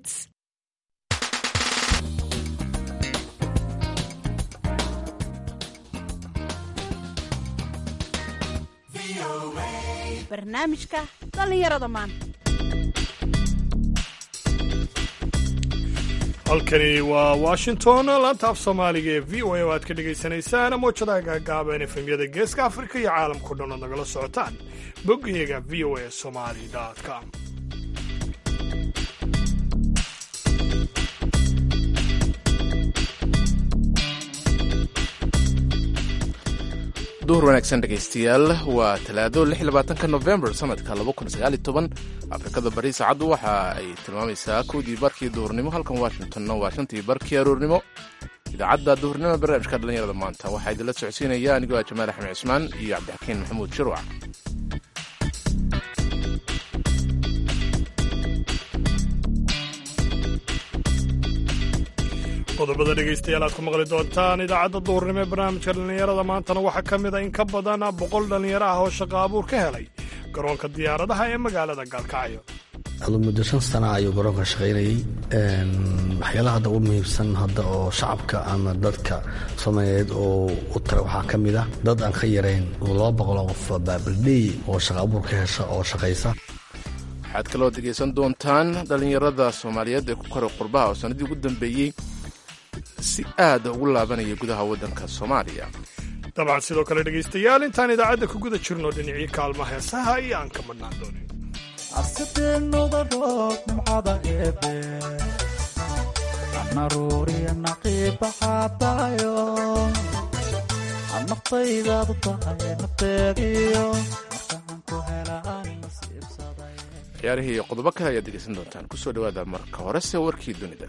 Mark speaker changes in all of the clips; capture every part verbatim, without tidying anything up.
Speaker 1: minutes. barnaamijka dhallinyarada maanta.
Speaker 2: halkani waa washington, laanta af soomaaliga ee v o a oo aad ka dhagaysanaysaan mowjadaha gaagaaban efemyada geeska afrika iyo caalamkao dhan ood nagala socotaan boggayaga v o a somali com.
Speaker 3: duhur wanaagsan dhegaystayaal, waa talaado lix iyo labaatanka nofembar sanadka laba kun sagaal iyo toban. afrikada bari saacaddu waxa ay tilmaamaysaa kowdii barkii duhurnimo, halkan washingtonna waa shantii barkii aroornimo. idaacadda duhurnimo barnaamijka dhallinyarada maanta waxaa idinla socodsiinaya anigoo ah jamaal axmed cismaan iyo cabdixakiin maxamuud shirwac.
Speaker 2: qodobada dhegaystayaal aad ku maqli doontaan idaacadda duhurnimo ee barnaamijka dhallinyarada maantana waxaa ka mid a in ka badan boqol dhallinyaro ah oo shaqo abuur ka helay garoonka diyaaradaha ee magaalada gaalkacyo.
Speaker 4: adu muddo shan sana ayuu garoonka shaqaynayay. waxyaalaha hadda ugu muhiimsan hadda oo shacabka ama dadka soomaaliyeed oo u tara waxaa ka mid ah dad aan ka yarayn laba boqol oo qof baabaldhey oo shaqo abuur ka hesha oo shaqaysa.
Speaker 3: waxaad kaloo dhegaysan doontaan dhallinyarada soomaaliyeed ee ku koray qurbaha oo sanadii ugu dambeeyey si aada ugu laabanaya gudaha waddanka soomaaliya.
Speaker 2: dabcan sidoo kale dhegaystayaal, intaan idaacadda ku guda jirno dhinacii kaalma heesaha iyo aan ka madhnaan doonin.
Speaker 5: asideenuda roog nimcada eebe anaruuriya naqiibaxaadaayo naftaydaadu tahay nafteediyo markaan ku helaan nasiibsaday.
Speaker 3: ciyaarihii iyo qodobo kale ayaad dhegaysan doontaan. kusoo dhawaada marka horese warkii dunida.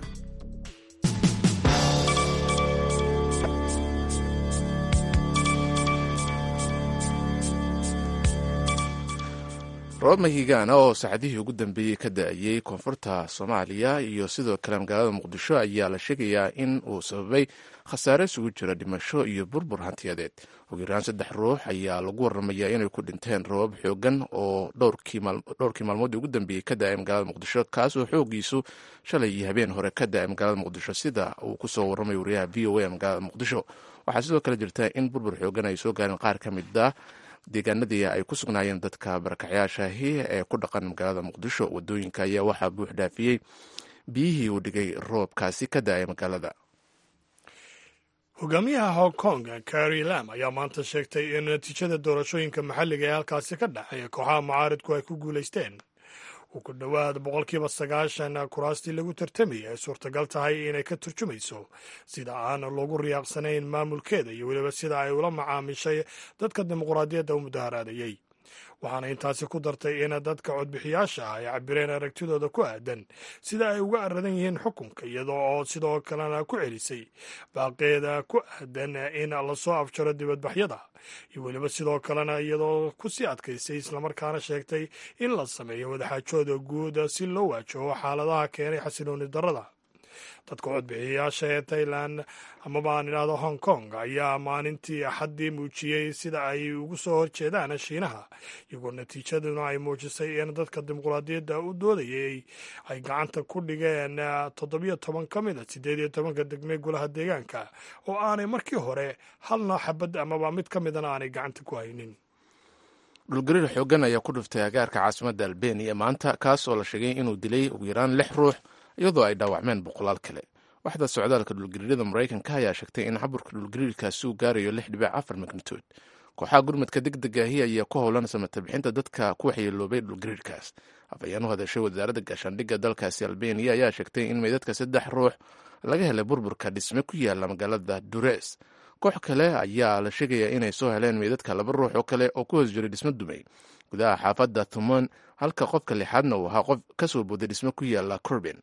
Speaker 3: roobab mahigaana oo saacadihii ugu dambeeyey ka da-ayey koonfurta soomaaliya iyo sidoo kale magaalada muqdisho ayaa la sheegayaa in uu sababay khasaare isugu jira dhimasho iyo burbur hantiyadeed. ugu yaraan saddex ruux ayaa lagu waramayaa inay ku dhinteen roobab xoogan oo dhowrkii maalmoodii ugu dambeeyey ka da-ay magaalada muqdisho, kaasoo xoogiisu shalay iyo habeen hore ka da-ay magaalada muqdisho sida uu kusoo warramay wariyaha v o a magaalada muqdisho. waxaa sidoo kale jirta in burbur xoogan ay soo gaareen qaar ka mid ah deegaanadii ay ku sugnaayeen dadka barakacyaashaahi ee ku dhaqan magaalada muqdisho. wadooyinka ayaa waxaa buux dhaafiyey biyihii uu dhigay roobkaasi ka da-ay magaalada.
Speaker 2: hogaamiyaha hong kong Carrie Lam ayaa maanta sheegtay in natiijada doorashooyinka maxalliga ee halkaasi ka dhacay kooxaha mucaaridku ay ku guulaysteen. uu ku dhowaad boqolkiiba sagaashan kuraastii lagu tartamayay ay suurtagal tahay inay ka turjumayso sida aan loogu riyaaqsanayn maamulkeeda iyo weliba sida ay ula macaamishay dadka dimuqraadiyadda u mudaharaadayey. waxaana intaasi ku dartay in dadka codbixiyaasha ah ay cabireen aragtidooda ku aadan sida ay uga aradan yihiin xukunka, iyadoo oo sidoo kalena ku celisay baaqeeda ku aadan in lasoo afjaro dibadbaxyada, iyo weliba sidoo kalena iyadoo ku sii adkaysay islamarkaana sheegtay in la sameeyo wadaxaajooda guud si loo waajaho xaaladaha keenay xasilooni darrada. dadka codbixiyayaasha ee Thailand amaba aan idhaahdo Hong Kong ayaa maalintii axaddii muujiyey sida ay ugu soo horjeedaan Shiinaha, iyagoo natiijaduna ay muujisay in dadka dimuqraadiyadda u doodayay ay gacanta ku dhigeen toddobiyo toban ka mid a siddeed iyo tobanka degme golaha deegaanka oo aanay markii hore halna xabad amaba mid ka midana aanay gacanta ku haynin.
Speaker 3: dhulgariir xoogan ayaa ku dhuftay agaarka caasimadda albania maanta, kaas oo la sheegay inuu dilay ugu yaraan lix ruux iyadoo ay dhaawacmeen boqolaal kale. waxda socdaalka dhulgariirada maraykanka ayaa sheegtay in caburka dhulgariirkaasi uu gaarayo lix dhibic afar magnituud. kooxaha gurmadka degdega ahi ayaa ku howlan samata bixinta dadka ku waxyeeloobay dhulgariirkaas. afhayeen u hadashay wasaaradda gaashaandhigga dalkaasi albania ayaa sheegtay in meydadka saddex ruux laga helay burburka dhisme ku yaala magaalada Durres. koox kale ayaa la sheegayaa inay soo heleen meydadka laba ruux oo kale oo ku hoos jiray dhisme dumay gudaha xaafadda Thumon, halka qofka lixaadna uu ahaa qof ka soo booday dhisme ku yaala Corbin.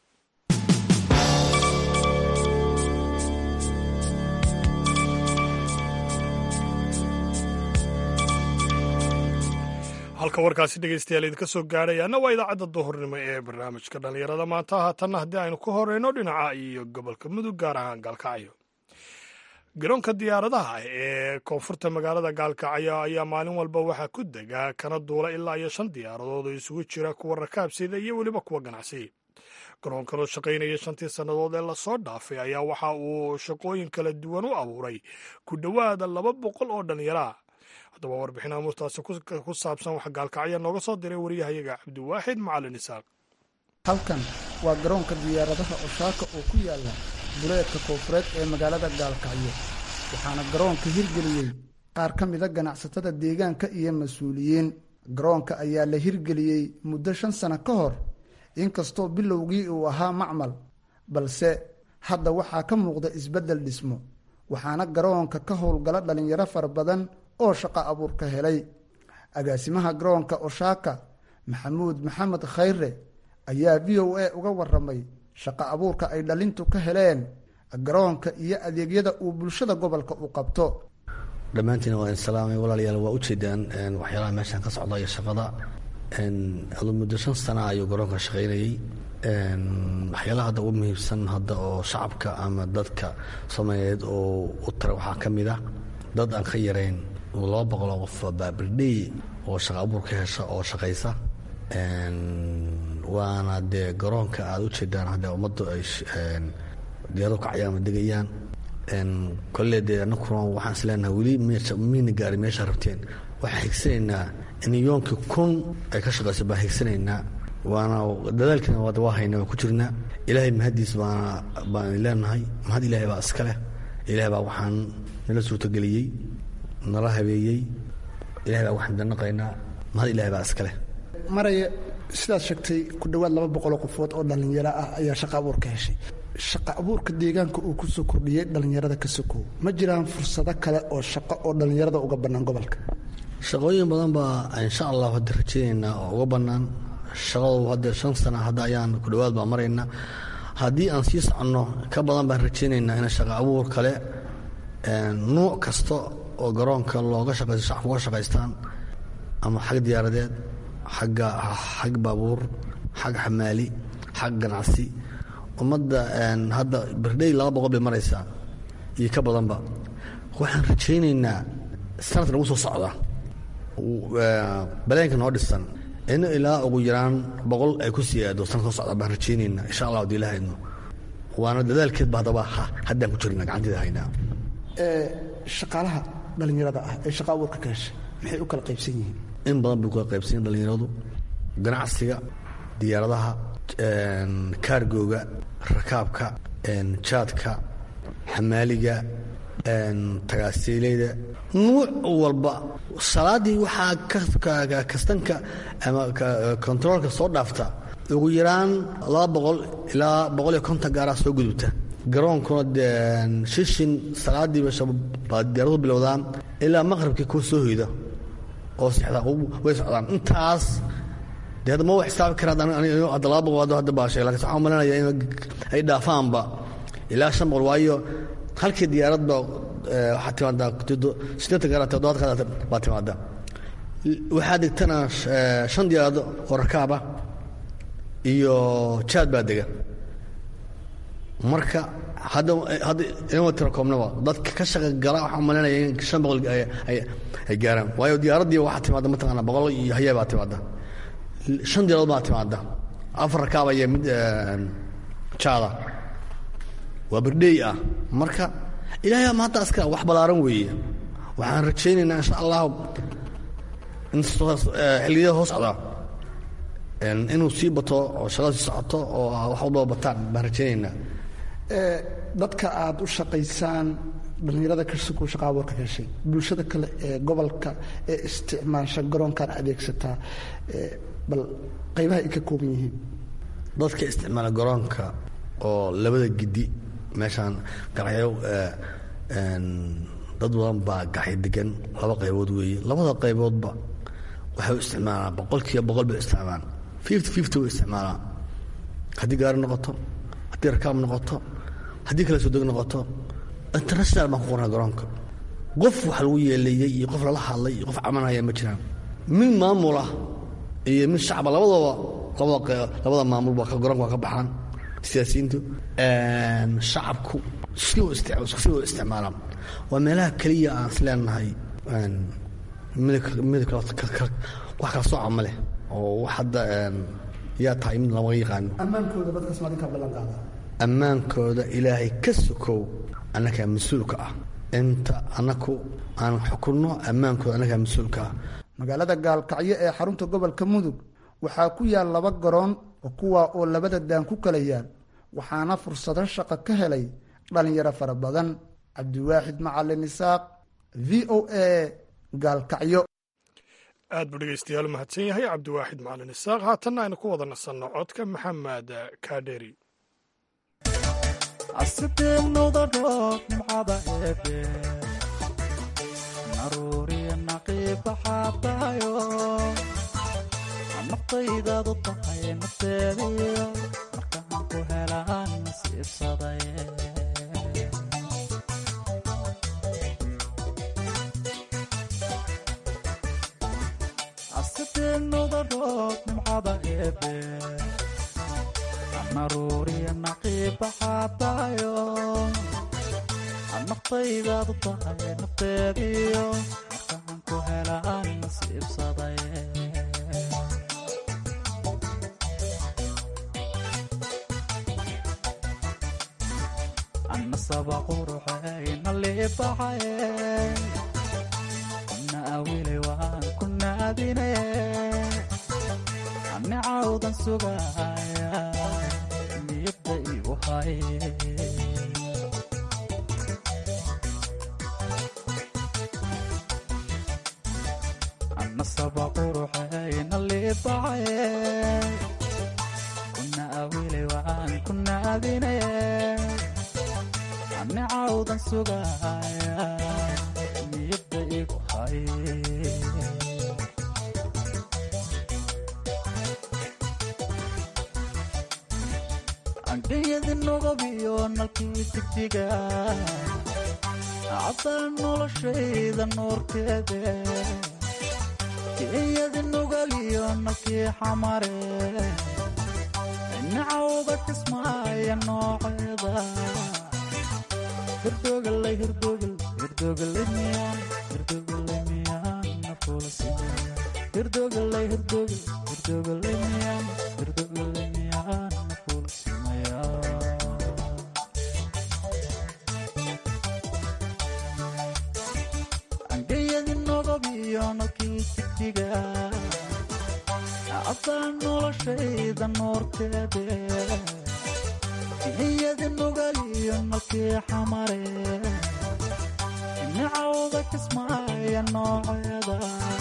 Speaker 2: halka warkaasi dhegaystayaal idinka soo gaadhayaana waa idaacadda duhurnimo ee barnaamijka dhallinyarada maanta. haatanna haddii aynu ku horeyno dhinaca iyo gobolka mudug, gaar ahaan gaalkacyo. garoonka diyaaradaha ee koonfurta magaalada gaalkacyo ayaa maalin walba waxaa ku dega kana duula ilaa iyo shan diyaaradood oo isugu jira kuwa rakaabsida iyo weliba kuwa ganacsi. garoonkan oo shaqaynaya shantii sannadood ee lasoo dhaafay ayaa waxa uu shaqooyin kala duwan u abuuray ku dhowaada laba boqol oo dhallinyaro ah. haddaba warbixin amuurtaasi ku saabsan waxa gaalkacya nooga soo diray wariyahayaga cabdiwaaxid macalin isaaq.
Speaker 6: halkan waa garoonka diyaaradaha Oshaaka oo ku yaala buleedka koonfureed ee magaalada Gaalkacyo, waxaana garoonka hirgeliyey qaar ka mid ah ganacsatada deegaanka iyo mas'uuliyiin. garoonka ayaa la hirgeliyey muddo shan sano ka hor, inkastoo bilowgii uu ahaa macmal, balse hadda waxaa ka muuqda isbeddel dhismo, waxaana garoonka ka howlgala dhalinyaro fara badan oo shaqo abuur ka helay. agaasimaha garoonka Oshaaka Maxamuud Maxamed Khayre ayaa v o a uga waramay shaqo abuurka ay dhalintu ka heleen garoonka iyo adeegyada uu bulshada gobolka u qabto.
Speaker 4: dhammaantiin waa in salaamay walaalayaal, waa u jeedaan waxyaalaha meeshan ka socda iyo shaqada. muddo shan sana ayuu garoonka shaqaynayey. waxyaalaha hadda ugu muhiimsan hadda oo shacabka ama dadka Soomaaliyeed oo u tara waxaa ka mid ah dad aan ka yarayn laba boqol oo qof baabildhey oo shaqo abuur ka hesha oo shaqaysa. waana dee garoonka aada u jeedaan hadda ummaddu ay diyaarado kacayaan ama degayaan. kolle dee anakuna waxaan isleenahay weli miyna gaari meesha rabteen. waxaan higsanaynaa in yoonkii kun ay ka shaqayso baan higsanaynaa, waana dadaalkiina waa hayna waa ku jirnaa. ilaahay mahadiis baana baan leenahay. mahad ilaahay baa iska leh. ilaahay baa waxaan nala suurtageliyey, nala habeeyey. ilaahay baa waxaan danaqaynaa. mahad ilaahay baa iska leh.
Speaker 6: maraya sidaad sheegtay ku dhowaad laba boqol oo qofood oo dhalinyaro ah ayaa shaqo abuur ka heshay. shaqo abuurka deegaanka uu ku soo kordhiyey dhalinyarada ka sokow, ma jiraan fursado kale oo shaqo oo dhalinyarada uga bannaan gobolka?
Speaker 4: shaqooyin badan baa insha allah hadda rajaynaynaa oo uga bannaan. shaqadu hadda shan sana hadda ayaan ku dhowaad baa maraynaa. haddii aan sii soconno ka badan baan rajaynaynaa in shaqo abuur kale nuuc kasta oo garoonka looga shaqaysto shacabka uga shaqaystaan, ama xag diyaaradeed, xagga xag baabuur, xag xamaali, xag ganacsi. ummadda hadda berdhey laba boqol bay maraysaa iyo ka badanba. waxaan rajaynaynaa sanadka nagu soo socda baleenka noo dhisan in ilaa ugu yaraan boqol ay ku sii aado sanadka soo socda baan rajaynaynaa insha allah haddii la hayno. waana dadaalkeed ba haddaba haddaan ku jirna gacanteeda haynaa.
Speaker 6: shaqaalaha dhalinyarada ah ee shaqo abuurka ka heshay maxay u kala qaybsan yihiin?
Speaker 4: in badan bay u kala qaybsan yihin dhalinyaradu. ganacsiga, diyaaradaha, kaargooga, rakaabka, jaadka, xamaaliga, tagaasiileyda, nuuc walba. salaadii waxaa kastanka ama kontaroolka soo dhaafta ugu yaraan laba boqol ilaa boqol iyo konton gaaraa soo gudubta. garoonkuna shishin salaadiiba baa diyaaradu bilowdaan ilaa maqribkii kuu soo hoyda oo sexda way socdaan. intaas dee hadda ma wa xisaabi kara hadda laba boqol hadda baashay, lakiin waxaan malanaya in ay dhaafaanba ilaa shan boqol. waayo halkii diyaaradba waxaa timaadaa sideetan gaara toddobaad qaada baa timaada. waxaa degtana shan diyaarado oo rakaaba iyo jaad baa dega. marka hadda hadda inama tira koobnaba dadka ka shaqa gala waxaan malanaya in shan boqol ay gaaraan. waayo diyaaraddii waxaa timaada mataqaana boqol iyo hayaa baa timaada. shan diyaaradood baa timaada, afar rakaaba iyo mid jaada. waa berdhey ah. marka ilaahay maanta aska wax balaaran weeye. waxaan rajaynaynaa insha allahu in xilliyada hoos socda inuu sii bato oo shaqada sii socoto oo wax walbaba bataan baan rajaynaynaa.
Speaker 6: dadka aada u shaqaysaan dhalinyarada kasoko shaqa abuurka ka heshay, bulshada kale ee gobolka ee isticmaasha garoonkan adeegsataa, bal qaybaha ay ka kooban yihiin?
Speaker 4: dadka isticmaala garoonka oo labada gidi meeshaan garaxyo dad badan baa gaxay degan. laba qaybood weeye. labada qayboodba waxay u isticmaalaan boqolkiiba boqol bay isticmaalaan. fifty fifty way isticmaalaan. haddii gaari noqoto, haddii rakaab noqoto, haddii kala soo deg noqoto. international baan ku qornaa garoonka. qof wax lagu yeeleeyey iyo qof lala hadlay iyo qof camanaya ma jiraan. mid maamula iyo mid shacba labadaba labada labada maamulba garoonka waa ka baxaan. siyaasiyiintu shacabku si u isticmaalaan. waa meelaha keliya aan isleenahay midab wax kala sooca ma leh oo wax hadda yaa tahay mid lama yaqaano.
Speaker 6: ammaankooda dadkaas maadinkaa ballan qaada
Speaker 4: ammaankooda ilaahay ka sokow annagaa mas-uulka ah. inta annaku aan xukunno ammaankooda annagaa mas-uulka ah.
Speaker 6: magaalada gaalkacyo ee xarunta gobolka mudug waxaa ku yaal laba garoon oo kuwaa oo labada daan ku kala yaal, waxaana fursado shaqo ka helay dhallinyaro fara badan. cabdiwaaxid macalin isaaq, v o a, gaalkacyo.
Speaker 2: aad buu dhegeystayaal u mahadsan yahay cabdiwaaxid macalin isaaq. haatanna aynu ku wada nasanno codka maxamed kaadheri.
Speaker 5: asideenuda roob nimcada eebe naruuriya naqiibaxaabaayo naftaydaadu tahay nafteediyo markaan ku helaan nasiibsaday asideenuda roob nimcada eebe naruuriya naqiibaxaabaayo naftaydaadu tahay nafteediyo markaan ku helaan nasiibsaday anasaba quruxayna liibaxaye kuna awilay waan ku naadinaye ani cawdan sugaya niyadda igu hay anasaba quruxayna liibaxaye kuna awilay waan ku naadinaye ani cawdan sugaya niyadda igu hay angeyadi nogobiyo nalkii digdiga cabdal noloshayda noorkeede geeyadi nugaliyo nalkii xamare nacawda kismaaya nooceeda hirdogalay hirdogal hirdogalay miyaan hirdogalay miyaan nafuulasiya hirdogalay hirdogal hirdogalay miyaan hirdogalay miyaan nafuulasiya angeyadi nogobiyo nalkii digdiga cabdal noloshayda noorteede geeyadi nugaliyo nalkii xamare nacawda kismaaya nooceeda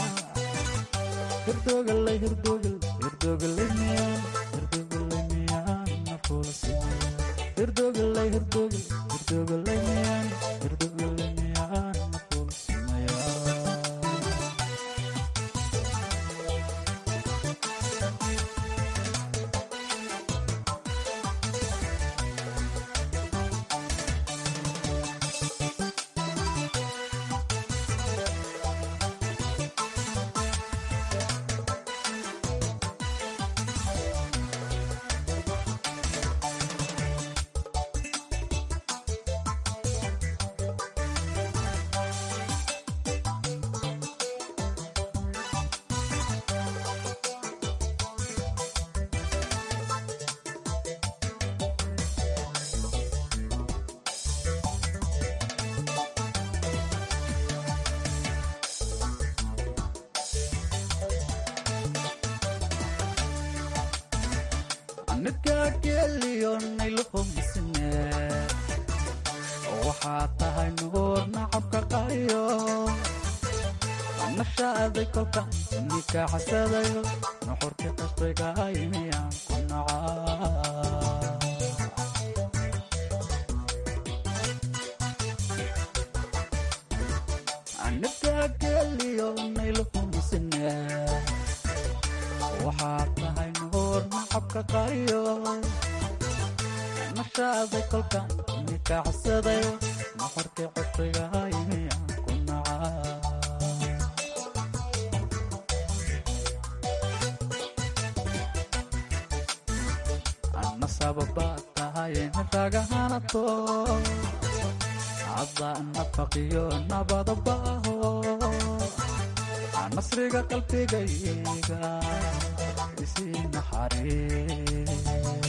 Speaker 5: hirdogalay hirdogal hirdogalay miyaan hirdogalay miyaan nafuulasiya hirdogalay hirdogal hirdogalay miyaan hirdogalay miyaan nafuulasiya nidkaageliyo nayluhumisine waxaa tahay nuur nacabka qariyo nashaaday kolka nikaaxasadayo nuxurka qasrigahay miyaan ku nacaa nidkaageliyo nayluhumisine waxaa tahay nuur nacabka qariyo nashaaday kolka nikaaxsadayo nuxurkii cusrigahay miyaan ku nacaa anna sababaad tahay niragahanato cadda nafaqiyo nabadabaaho nasriga qalbigayga isii naxariis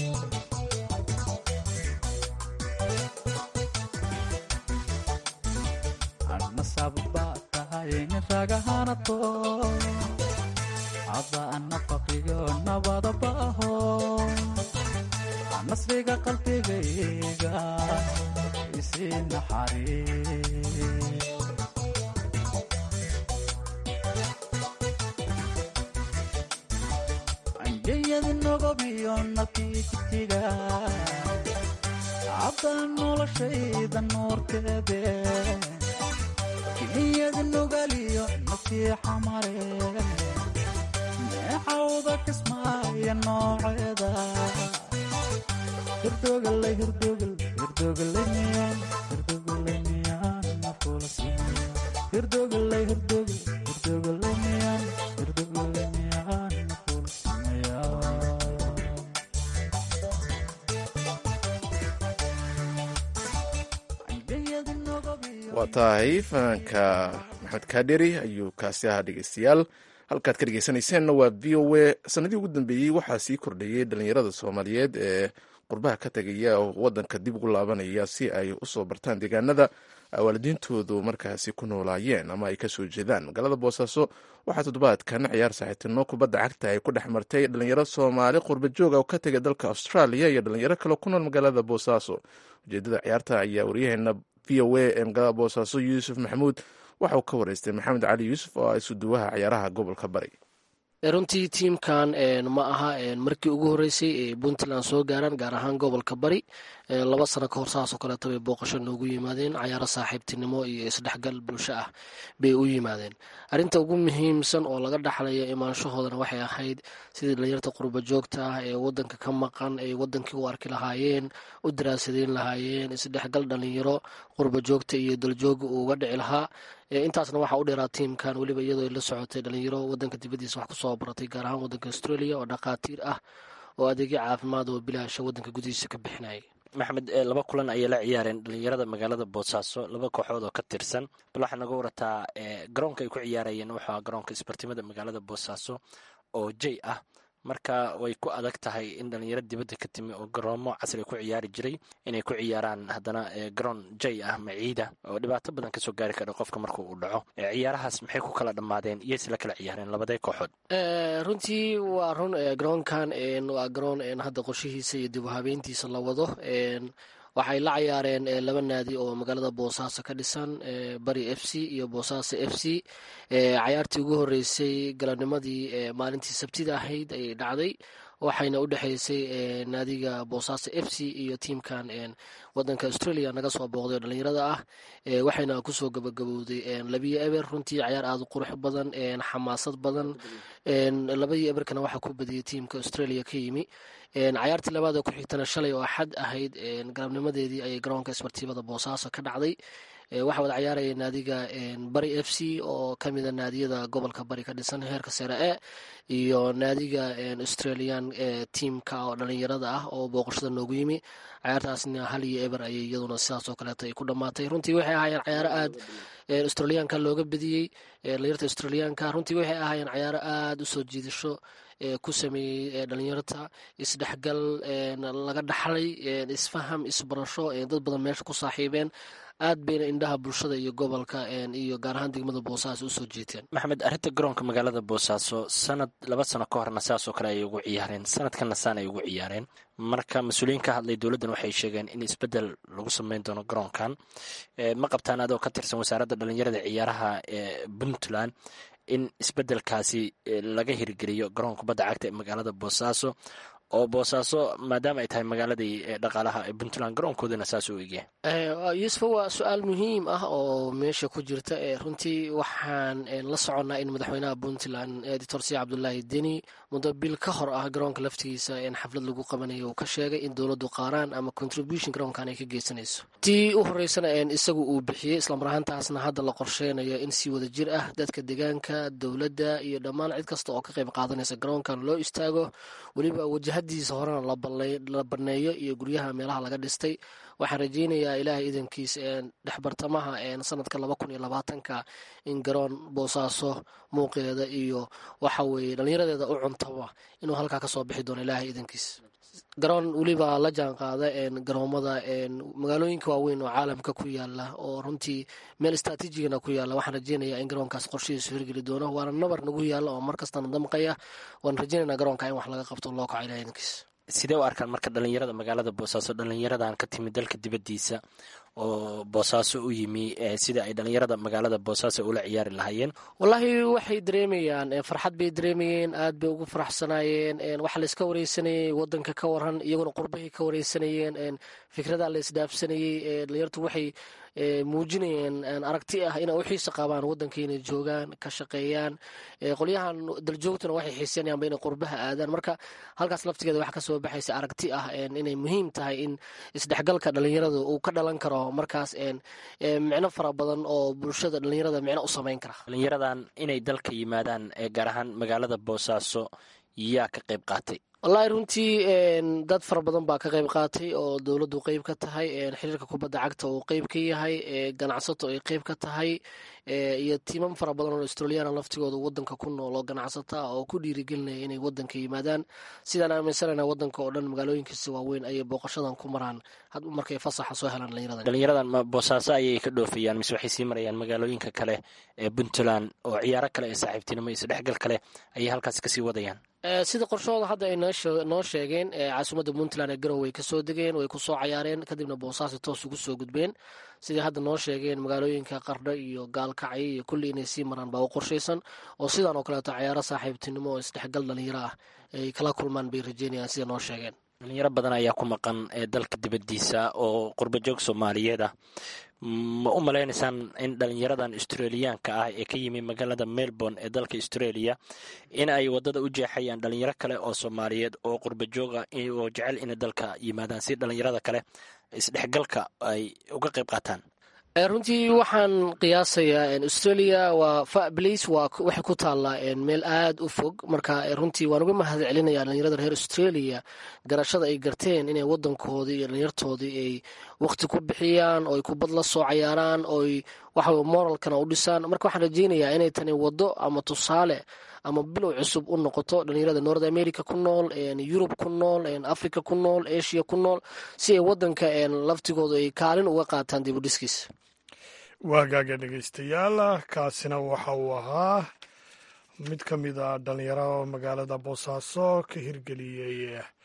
Speaker 5: anasabba tahay nin ragahanato hadda ana faqiyo nabadaba aho nasriga qalbigayga isii naxariis angeyadi nogobiyo nafkii jitiga hadda noloshayda nuurteede kiliyadi nogaliyo nafkii xamare neexawda kismaayo nooceeda hirdoogalay hirdogal hirdogalay miyaan hirdogalay miyaan nafkula siimaya hirdogalay hirdogal hirdogalay miyaan hirdogalay miyaan nafkula siimaya
Speaker 3: waa tahay fanaanka maxamed kaadheri ayuu kaasi ahaa dhegeystayaal halkaad ka dhegeysanayseena waa v o a sanadii ugu dambeeyey waxaa sii kordhayey dhalinyarada soomaaliyeed ee qurbaha ka tegaya oo wadanka dib ugu laabanaya si ay usoo bartaan deegaanada waalidiintoodu markaasi ku noolaayeen ama ay kasoo jeedaan magaalada boosaaso waxaa toddobaadkan ciyaar saaxiibtinimo kubadda cagta ay ku dhex martay dhalinyaro soomaali qurba jooga oo ka tegay dalka australia iyo dhalinyaro kale ku nool magaalada boosaaso ujeedada ciyaarta ayaa waryaheena v o a ee magaalada boosaaso yuusuf maxamuud waxa uu ka wareystay maxamed cali yuusuf oo ah isuduwaha ciyaaraha gobolka bari.
Speaker 7: runtii tiimkan ma aha markii ugu horeysay ee puntland soo gaaraan gaar ahaan gobolka bari laba sano kahor saasoo kaleeto bay booqasho noogu yimaadeen cayaaro saaxiibtinimo iyo isdhexgal bulsho ah bay u yimaadeen. arinta ugu muhiimsan oo laga dhaxlaya imaanshahoodana waxay ahayd sidii dhalinyarta qurba joogta ah ee wadanka ka maqan ay wadankii u arki lahaayeen u daraasadeyn lahaayeen isdhexgal dhalinyaro qurba joogta iyo daljooga uu uga dhici lahaa. intaasna waxaa u dheeraa tiimkan weliba iyadoo la socotay dhalinyaro wadanka dibadiisa wax kusoo baratay gaar ahaan wadanka australia oo dhakhaatiir ah oo adeegyo caafimaad oo bilaasha wadanka gudihiisa ka bixinayay.
Speaker 8: maxamed laba kulan ayay la ciyaareen dhalinyarada magaalada boosaaso laba kooxood oo ka tirsan bal waxaa naga warataa garoonka ay ku ciyaarayeen waxaa garoonka isbartimada magaalada boosaaso oo jay ah marka way ku adag tahay in dhalinyaro dibadda ka timi oo garoomo casri ku ciyaari jiray inay ku ciyaaraan haddana garoon jay ah maciida oo dhibaato badan kasoo gaari kara qofka marka uu dhaco. ciyaarahaas maxay ku kala dhammaadeen iyayse la kala ciyaareen labadee kooxood?
Speaker 7: runtii waa run garoonkan waa garoon hadda qorshihiisa iyo dib u habeyntiisa la wado. waxay la ciyaareen laba naadi oo magaalada boosaaso ka dhisan bari f c iyo boosaaso f c. cayaartii ugu horeysay galabnimadii maalintii sabtida ahayd ayay dhacday waxayna u dhexeysay naadiga boosaaso f c iyo tiimkan wadanka australia naga soo booqday oo dhalinyarada ah waxayna kusoo gabagabowday labiyo eber. runtii cayaar aada u qurux badan xamaasad badan labadii eberkana waxaa ku badiyey tiimka australia ka yimi. cayaartii labaada ku xigtana shalay oo axad ahayd galabnimadeedii ayay garoonka isbartiibada boosaaso ka dhacday. waxaa wada ciyaaraya naadiga bari f c oo kamida naadiyada gobolka bari ka dhisan heerka sare e iyo naadiga australian tiamka oo dhalinyarada ah oo booqashada noogu yimi. cayaartaasna hal iyo eber ayay iyaduna sidaas oo kaleeto ay ku dhammaatay. runtii waxay ahaayeen cayaaro aad australiyaanka looga bediyey dhalinyarta australiyaanka. runtii waxay ahaayeen cayaaro aada u soo jiidasho ku sameeyey dhalinyarta isdhexgal laga dhaxlay isfaham isbarasho dad badan meesha ku saaxiibeen aad bayna indhaha bulshada iyo gobolka iyo gaar ahaan degmada boosaaso usoo jeeteen.
Speaker 8: maxamed arrinta garoonka magaalada boosaaso sanad laba sano ka horna saasoo kale ayay ugu ciyaareen sanadkanna saan ay ugu ciyaareen marka mas-uuliyiin ka hadlay dowladdan waxay sheegeen in isbedel lagu sameyn doono garoonkan. ma qabtaan adoo ka tirsan wasaaradda dhalinyarada ciyaaraha ee puntland in isbedelkaasi laga hirgeliyo garoon kubadda cagta ee magaalada boosaaso oo boosaaso maadaama ay tahay magaaladii dhaqaalaha ee puntland garoonkoodana saas u egya?
Speaker 7: yuusuf waa su-aal muhiim ah oo meesha ku jirta. runtii waxaan la soconnaa in madaxweynaha puntland doctor si cabdulaahi deni muddo bil ka hor ah garoonka laftigiisa in xaflad lagu qabanayo uu ka sheegay in dowladdu qaaraan ama contribution garoonkan ay ka geysanayso. tii u horeysana isagu uu bixiyey islamar ahaantaasna hadda la qorsheynayo in si wada jir ah dadka deegaanka dowladda iyo dhammaan cid kasta oo ka qayb qaadanaysa garoonkan loo istaago weliba wajahadiisa horena la baneeyo iyo guryaha meelaha laga dhistay waxaan rajeynayaa ilaahay idankiis dhexbartamaha sanadka laba kun iyo labaatanka in garoon boosaaso muuqeeda iyo waxa weeye dhallinyaradeeda u cuntaba inuu halkaa kasoo bixi doono ilaahay idankiis. garoon weliba la jaan qaada garoomada magaalooyinka waaweyn oo caalamka ku yaala oo runtii meel istraatiijigana ku yaala. waxaan rajeynayaa in garoonkaas qorshihiisu hirgeli doono, waana nabar nagu yaala oo markastana damqaya. waan rajeynaynaa garoonka in wax laga qabto loo kaco ilahay idankiis.
Speaker 8: sidee u arkaan marka dhalinyarada magaalada boosaaso, dhalinyaradan ka timid dalka dibadiisa oo boosaaso u yimi, sida ay dhalinyarada magaalada boosaaso ula ciyaari lahaayeen?
Speaker 7: wallaahi waxay dareemayaan farxad bay dareemayeen, aad bay ugu faraxsanaayeen. waxa layska wareysanayey wadanka ka waran, iyaguna qurbahay ka wareysanayeen, fikrada la isdhaafsanayey. dhalinyartu waxay muujinayeen aragti ah inay u xiisa qabaan wadanka inay joogaan ka shaqeeyaan. qolyahan daljoogtuna waxay xiisanayaanba inay qurbaha aadaan. marka halkaas laftigeeda waxa kasoo baxaysa aragti ah inay muhiim tahay in isdhexgalka dhalinyarada uu ka dhalan karo markaas micno fara badan oo bulshada dhalinyarada micno u samayn kara.
Speaker 8: dhalinyaradan inay dalka yimaadaan gaar ahaan magaalada boosaaso yaa ka qayb qaatay?
Speaker 7: wallaahi runtii dad fara badan baa ka qayb qaatay oo dowladdu qeyb ka tahay, xiriirka kubadda cagta uu qeyb ka yahay, ganacsato ay qeyb ka tahay, iyo tiimam fara badan oo australiyaana laftigooda wadanka ku nool oo ganacsata oo ku dhiirigelinaya inay wadanka yimaadaan. sidaan aaminsanayna wadanka oo dhan magaalooyinkiisa waaweyn ayay booqashadan ku maraan markay fasaxa soo helaan dhalinyaradan.
Speaker 8: dhalinyaradan ma boosaaso ayay ka dhoofayaan mise waxay sii marayaan magaalooyinka kale ee puntland oo ciyaaro kale ee saaxiibtinimo iyo isdhexgal kale ayay halkaas kasii wadayaan?
Speaker 7: sida qorshahooda hadda ay noo sheegeen, caasimadda puntland ee garow way kasoo degeen, way kusoo cayaareen, kadibna boosaaso toos ugu soo gudbeen. sidai hadda noo sheegeen magaalooyinka qardho iyo gaalkacyo iyo kulli inay sii maraan baa u qorshaysan, oo sidaan oo kaleeto cayaaro saaxiibtinimo oo isdhexgal dhalinyaro ah ay kala kulmaan bay rajeynayaan sida noo sheegeen.
Speaker 8: dhalinyaro badan ayaa ku maqan ee dalka dibadiisa oo qurbajoog soomaaliyeed ah. ma u maleynaysaan in dhalinyaradan australiyaanka ah ee ka yimi magaalada melbourne ee dalka australia in ay wadada u jeexayaan dhalinyaro kale oo soomaaliyeed oo qurbajooga oo jecel inay dalka yimaadaan si dhalinyarada kale isdhexgalka ay uga qayb qaataan?
Speaker 7: runtii waxaan qiyaasayaa australia waa fablace waa waxay ku taallaa meel aad u fog. marka runtii waan uga mahad celinayaa dhalinyarada reer australia garashada ay garteen inay wadankoodii iyo dhalinyartoodii ay waqti ku bixiyaan oo ay kubad la soo cayaaraan oo waxa moralkana u dhisaan. marka waxaan rajeynayaa inay tani wado ama tusaale ama bilow cusub u noqoto dhalinyarada north america ku nool, yurub ku nool, africa ku nool, asia ku nool, si ay wadanka laftigooda ay kaalin uga qaataan dib u dhiskiis.
Speaker 2: waagaaga dhegaystayaal, kaasina waxa uu ahaa mid ka mid a dhalinyaro magaalada boosaaso ka hirgeliyey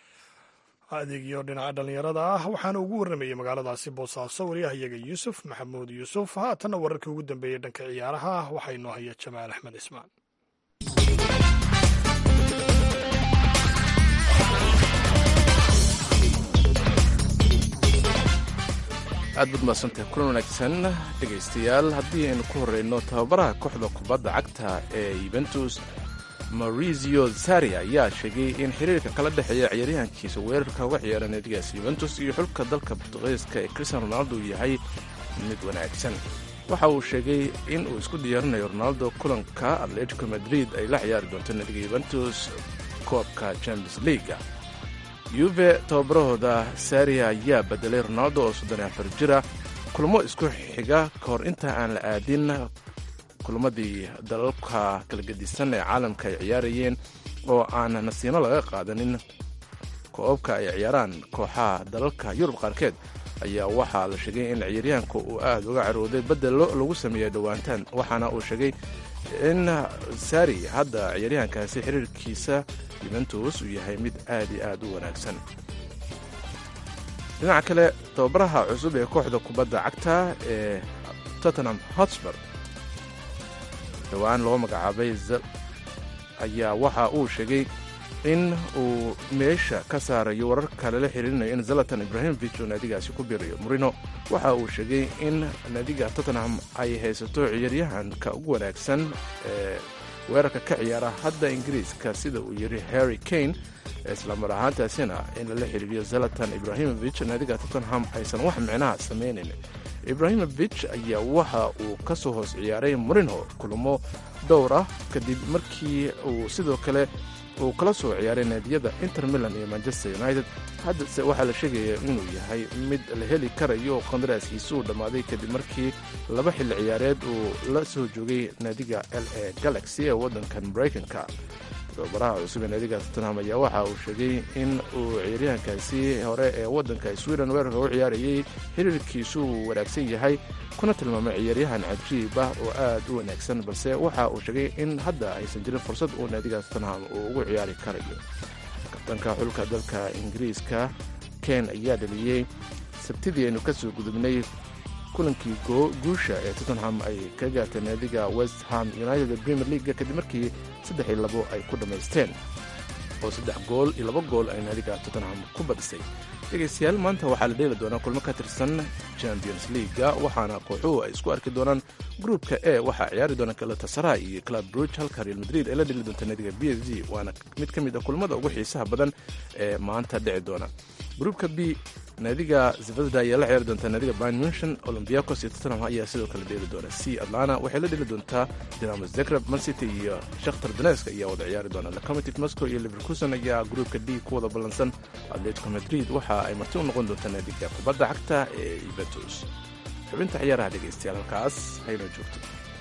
Speaker 2: adeegyo dhinaca dhalinyarada ah, waxaana ugu warramayey magaaladaasi boosaaso wariyahayaga yuusuf maxamuud yuusuf. haatanna wararkii ugu dambeeyey dhanka ciyaaraha waxaa inoo haya jamaal axmed ismaan.
Speaker 3: aad baad mahadsantahay kulan wanaagsan dhegaystayaal. haddii aynu ku horreyno tababaraha kooxda kubadda cagta ee yuventus maurizio sarri ayaa sheegay in xiriirka kala dhexeeya ciyaaryahankiisa weerarka uga ciyaara naadigaas yuventus iyo xulka dalka bortugiiska ee cristiano ronaldo uu yahay mid wanaagsan. waxa uu sheegay in uu isku diyaarinayo ronaldo kulanka atletico madrid ay la ciyaari doonto naadiga yuventus koobka champions leaga. yuve tababarahooda sarri ayaa bedelay ronaldo oo soddon iyo afar jira kulamo isku xiga ka hor inta aan la aadin kulamadii dalalka kala gedisan ee caalamka ay ciyaarayeen oo aan nasiino laga qaadanin koobka ay ciyaaraan kooxaha dalalka yurub qaarkeed ayaa waxaa la sheegay in ciyaaryahanka uu aad uga carooday bedelo lagu sameeyey dhowaantaan. waxaana uu sheegay in sarri hadda ciyaaryahankaasi xiriirkiisa yuventus uu yahay mid aad iyo aad u wanaagsan. dhinaca kale tababaraha cusub ee kooxda kubadda cagta ee tottenham hotspur dhowaan loo magacaabay ayaa waxa uu sheegay in uu meesha ka saarayo wararka lala xiriirinayo in zalatan ibrahimovic uu naadigaasi ku biirayo. murino waxa uu sheegay in naadiga tottenham ay haysato ciyaaryahanka ugu wanaagsan ee weerarka ka ciyaara hadda ingiriiska sida uu yidhi harry kane, islamar ahaantaasina in lala xiriiriyo zalatan ibrahimovic naadiga tottenham aysan wax micnaha samaynayn. ibrahimovic ayaa waxa uu ka soo hoos ciyaaray murino kulamo dhowr ah kadib markii uu sidoo kale uu kala soo ciyaaray naadiyada inter milan iyo manchester united. haddase waxaa la sheegaya inuu yahay mid la heli karayo oo qandaraaskiisa uu dhammaaday kadib markii laba xilli ciyaareed uu la soo joogay naadiga l a galaxy ee waddankan maraykanka. tababaraha cusub ee naadiga tottenham ayaa waxa uu sheegay in uu ciyaaryahankaasi hore ee waddanka sweden weerarka u ciyaarayay xiriirkiisu uu wanaagsan yahay, kuna tilmaamay ciyaaryahan cajiib ah oo aad u wanaagsan, balse waxa uu sheegay in hadda aysan jirin fursad uu naadiga tottenham uu ugu ciyaari karayo. kabtanka xulka dalka ingiriiska ken ayaa dhaliyey sabtidii aynu ka soo gudubnay kulankii guusha ee tottenham ay ka gaartay naadiga west ham united ee premier league kadib markii saddex iyo labo ay ku dhammaysteen, oo saddex gool iyo laba gool ay naadiga tottenham ku badisay. dhegaystayaal, maanta waxaa la dheeli doonaa kulmo ka tirsan champions leaguea, waxaana kooxuhu ay isku arki doonaan gruupka e waxaa ciyaari doona galatasaray iyo club brugge, halka real madrid ay la dheli doonta naadiga b s g, waana mid ka mid a kulmada ugu xiisaha badan ee maanta dhici doona. gruupka b naadiga zvezda ayaa la ciyaari doontaa naadiga bayern munchen, olympiacos iyo tottenham ayaa sidoo kale dheeli doona. c atlanta waxay la dheli doontaa dinamo zagreb, man city iyo shakhtar donetsk ayaa wada ciyaari doona. locomotive moscow iyo leverkusen ayaa gruupka d ku wada ballansan. atletico madrid waxa ay marti u noqon doontaa naadiga kubadda cagta ee juventus. xubinta ciyaaraha dhegaystayaal halkaas haynoo joogto.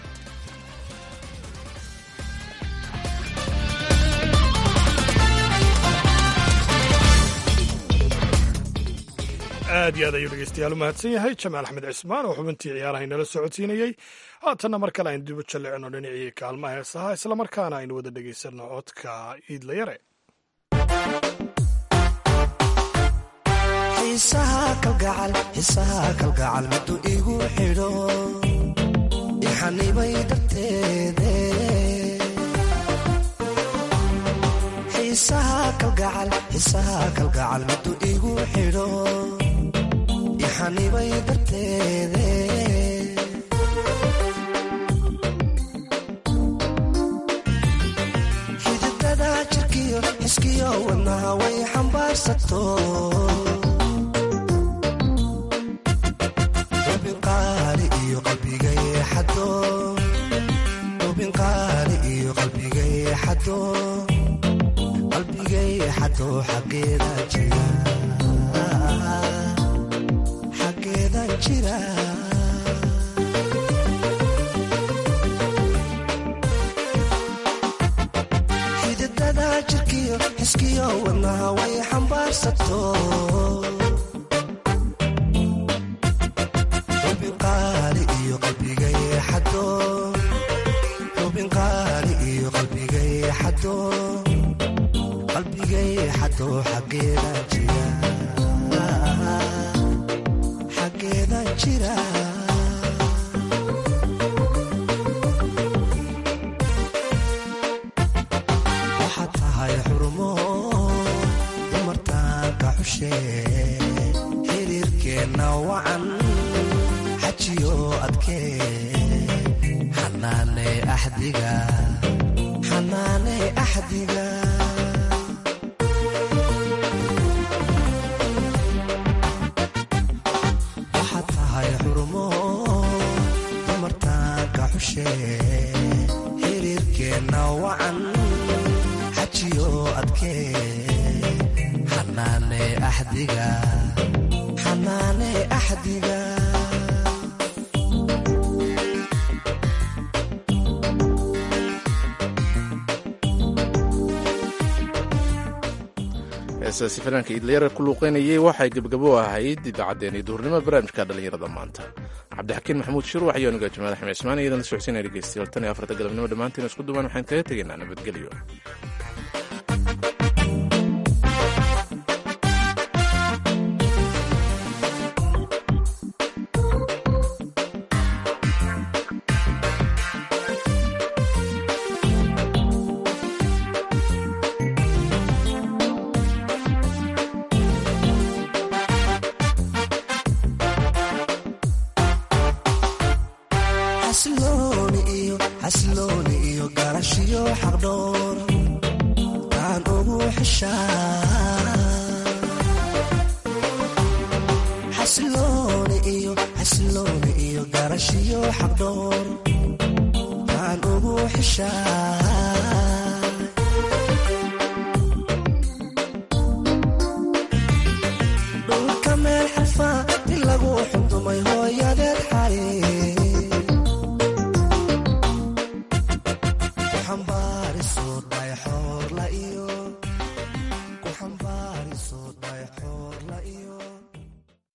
Speaker 2: aad iyo aad ayuu dhegeystayaal u mahadsan yahay jamaal axmed cismaan oo xubintii ciyaaraha inala socodsiinayey. haatanna mar kale aynu dib u jallicino dhinacii kaalmaha heesaha, islamarkaana aynu wada dhegaysanno codka iidla yare.
Speaker 9: xiisaha kalgacal xiisaha kalgacal miduu igu xidho ixanibay darteede xiisaha kalgacal xiisaha kalgacal miduu igu xidho ixanibay darteede xididada jirkiyo xiskiyo wadnaha way xambaarsato ubinqaali iyo qalbigay xado ubinqaali iyo qalbigay xado qalbigay xado xaggeeda jira xaggeeda jira xididada jirkiyo xiskiyo wadnaha way xambaarsato ubinqaali iyo qalbigay xado ubinqaali iyo qalbigay xado qalbigay xado xaggeeda jira xaggeeda jira waxaad tahay xurumo dumartaanka xushe xiriirkeenna wacan xajiyo adkee xanaane axdiga xanaane axdiga waxaad tahay xurumo dumartaanka xushe xiriirkeenna wacan xajiyo adkee xanaane axdiga xanaane axdiga
Speaker 3: heesaasi fanaanka iidlayara ku luuqeynayay waxay gebgabo ahayd idaacaddeenii duhurnimo barnaamijka dhallinyarada maanta. cabdixakiin maxamuud shirwax iyo aniga jamaal axmed cismaan iyadan la socodsiinaya dhegeystayaal tan iyo afarta galabnimo dhammaantiin isku duwan waxaan kaga tegaynaa nabadgelyo.
Speaker 9: xasilooni iyo garashiyo xaqdhoor taan ugu xishaa xasilooni iyo xasilooni iyo garashiyo xaqdhoor taan ugu xishaa